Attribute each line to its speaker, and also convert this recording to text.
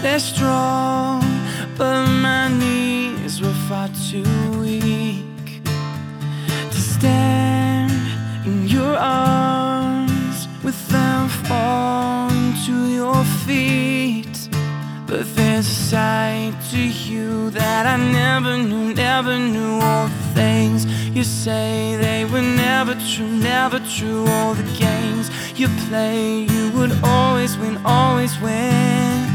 Speaker 1: they're strong, but my knees were far too weak to stand in your arms without falling to your feet. But there's a side to you that I never knew, never knew. All the things you say, they were never true, never true. All the games you play, you would always win, always win.